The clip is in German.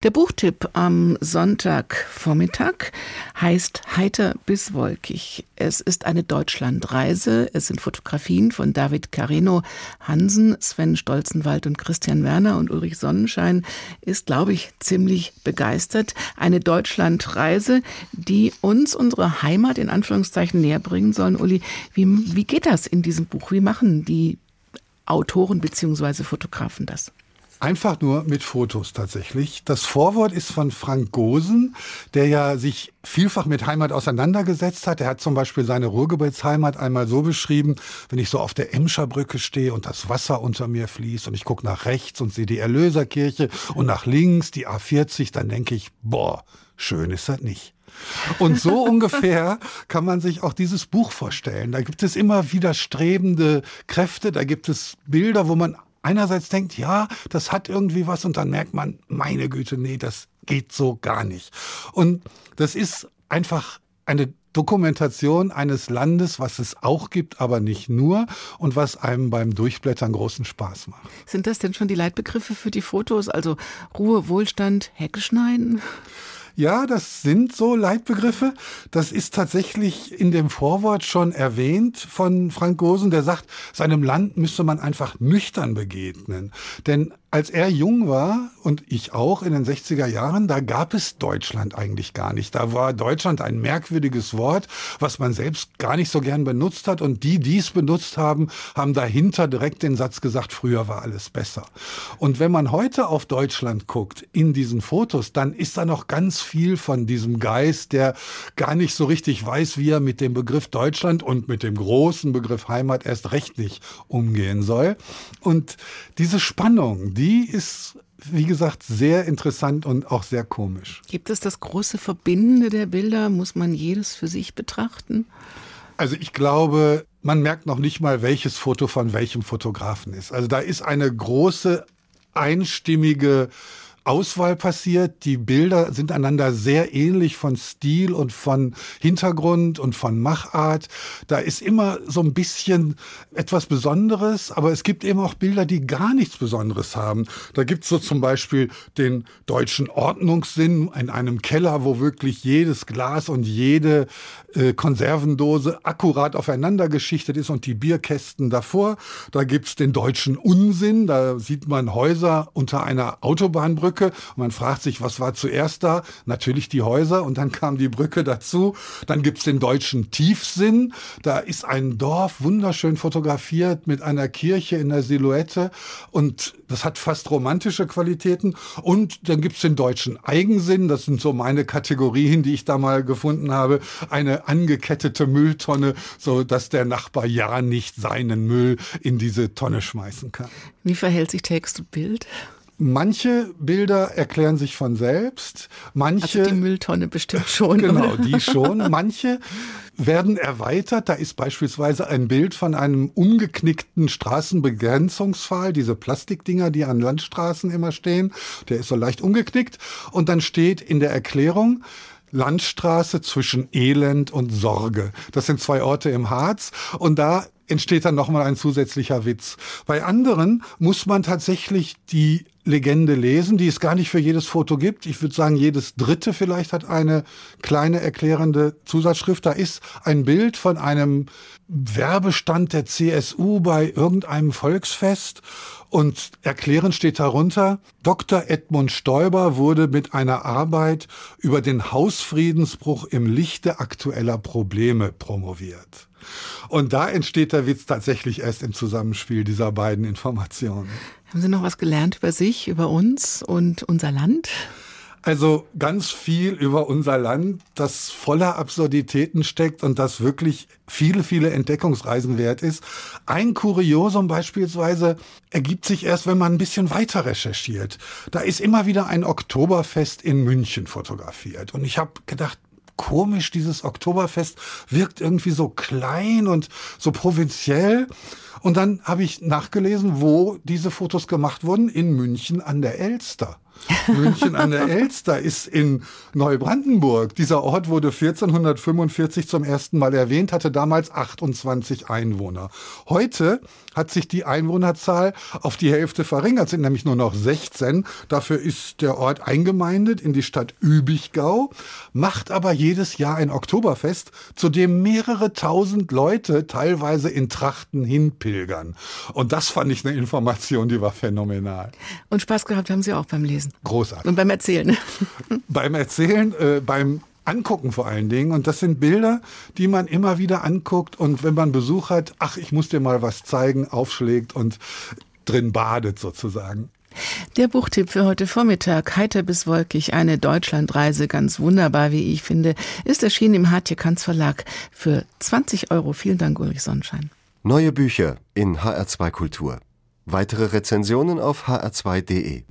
Der Buchtipp am Sonntagvormittag heißt Heiter bis wolkig. Es ist eine Deutschlandreise. Es sind Fotografien von David Carreno Hansen, Sven Stolzenwald und Christian Werner. Und Ulrich Sonnenschein ist, glaube ich, ziemlich begeistert. Eine Deutschlandreise, die uns unsere Heimat in Anführungszeichen näher bringen sollen. Uli, wie geht das in diesem Buch? Wie machen die Autoren bzw. Fotografen das? Einfach nur mit Fotos tatsächlich. Das Vorwort ist von Frank Gosen, der ja sich vielfach mit Heimat auseinandergesetzt hat. Er hat zum Beispiel seine Ruhrgebietsheimat einmal so beschrieben: Wenn ich so auf der Emscher Brücke stehe und das Wasser unter mir fließt und ich gucke nach rechts und sehe die Erlöserkirche und nach links die A40, dann denke ich, boah, schön ist das nicht. Und so ungefähr kann man sich auch dieses Buch vorstellen. Da gibt es immer widerstrebende Kräfte, da gibt es Bilder, wo man einerseits denkt, ja, das hat irgendwie was, und dann merkt man, meine Güte, nee, das geht so gar nicht. Und das ist einfach eine Dokumentation eines Landes, was es auch gibt, aber nicht nur, und was einem beim Durchblättern großen Spaß macht. Sind das denn schon die Leitbegriffe für die Fotos? Also Ruhe, Wohlstand, Hecke schneiden? Ja, das sind so Leitbegriffe. Das ist tatsächlich in dem Vorwort schon erwähnt von Frank Gosen, der sagt, seinem Land müsste man einfach nüchtern begegnen. Denn als er jung war, und ich auch in den 60er Jahren, da gab es Deutschland eigentlich gar nicht. Da war Deutschland ein merkwürdiges Wort, was man selbst gar nicht so gern benutzt hat. Und die, die es benutzt haben, haben dahinter direkt den Satz gesagt, früher war alles besser. Und wenn man heute auf Deutschland guckt, in diesen Fotos, dann ist da noch ganz viel von diesem Geist, der gar nicht so richtig weiß, wie er mit dem Begriff Deutschland und mit dem großen Begriff Heimat erst recht nicht umgehen soll. Und diese Spannung, die ist, wie gesagt, sehr interessant und auch sehr komisch. Gibt es das große Verbindende der Bilder? Muss man jedes für sich betrachten? Also ich glaube, man merkt noch nicht mal, welches Foto von welchem Fotografen ist. Also da ist eine große, einstimmige Auswahl passiert. Die Bilder sind einander sehr ähnlich von Stil und von Hintergrund und von Machart. Da ist immer so ein bisschen etwas Besonderes, aber es gibt eben auch Bilder, die gar nichts Besonderes haben. Da gibt's so zum Beispiel den deutschen Ordnungssinn in einem Keller, wo wirklich jedes Glas und jede Konservendose akkurat aufeinander geschichtet ist und die Bierkästen davor. Da gibt's den deutschen Unsinn, da sieht man Häuser unter einer Autobahnbrücke. Und man fragt sich, was war zuerst da? Natürlich die Häuser, und dann kam die Brücke dazu. Dann gibt's den deutschen Tiefsinn. Da ist ein Dorf wunderschön fotografiert mit einer Kirche in der Silhouette, und das hat fast romantische Qualitäten. Und dann gibt's den deutschen Eigensinn. Das sind so meine Kategorien, die ich da mal gefunden habe. Eine angekettete Mülltonne, so dass der Nachbar ja nicht seinen Müll in diese Tonne schmeißen kann. Wie verhält sich Text und Bild? Manche Bilder erklären sich von selbst, manche... Also die Mülltonne bestimmt schon. Genau, oder? die schon. Manche werden erweitert. Da ist beispielsweise ein Bild von einem umgeknickten Straßenbegrenzungspfahl, diese Plastikdinger, die an Landstraßen immer stehen. Der ist so leicht umgeknickt. Und dann steht in der Erklärung: Landstraße zwischen Elend und Sorge. Das sind 2 Orte im Harz, und da entsteht dann nochmal ein zusätzlicher Witz. Bei anderen muss man tatsächlich die Legende lesen, die es gar nicht für jedes Foto gibt. Ich würde sagen, jedes dritte vielleicht hat eine kleine erklärende Zusatzschrift. Da ist ein Bild von einem Werbestand der CSU bei irgendeinem Volksfest. Und erklärend steht darunter: Dr. Edmund Stoiber wurde mit einer Arbeit über den Hausfriedensbruch im Lichte aktueller Probleme promoviert. Und da entsteht der Witz tatsächlich erst im Zusammenspiel dieser beiden Informationen. Haben Sie noch was gelernt über sich, über uns und unser Land? Also ganz viel über unser Land, das voller Absurditäten steckt und das wirklich viele, viele Entdeckungsreisen wert ist. Ein Kuriosum beispielsweise ergibt sich erst, wenn man ein bisschen weiter recherchiert. Da ist immer wieder ein Oktoberfest in München fotografiert. Und ich habe gedacht, komisch, dieses Oktoberfest wirkt irgendwie so klein und so provinziell. Und dann habe ich nachgelesen, wo diese Fotos gemacht wurden, in München an der Elster. München an der Elster ist in Neubrandenburg. Dieser Ort wurde 1445 zum ersten Mal erwähnt, hatte damals 28 Einwohner. Heute hat sich die Einwohnerzahl auf die Hälfte verringert, sind nämlich nur noch 16. Dafür ist der Ort eingemeindet in die Stadt Übichgau, macht aber jedes Jahr ein Oktoberfest, zu dem mehrere tausend Leute teilweise in Trachten hinpilgern. Und das fand ich eine Information, die war phänomenal. Und Spaß gehabt haben Sie auch beim Lesen? Großartig. Und beim Erzählen? Beim Erzählen, beim Angucken vor allen Dingen. Und das sind Bilder, die man immer wieder anguckt. Und wenn man Besuch hat, ach, ich muss dir mal was zeigen, aufschlägt und drin badet sozusagen. Der Buchtipp für heute Vormittag, Heiter bis wolkig, eine Deutschlandreise, ganz wunderbar, wie ich finde, ist erschienen im Hartje Kanz Verlag für 20 €. Vielen Dank, Ulrich Sonnenschein. Neue Bücher in HR2 Kultur. Weitere Rezensionen auf hr2.de.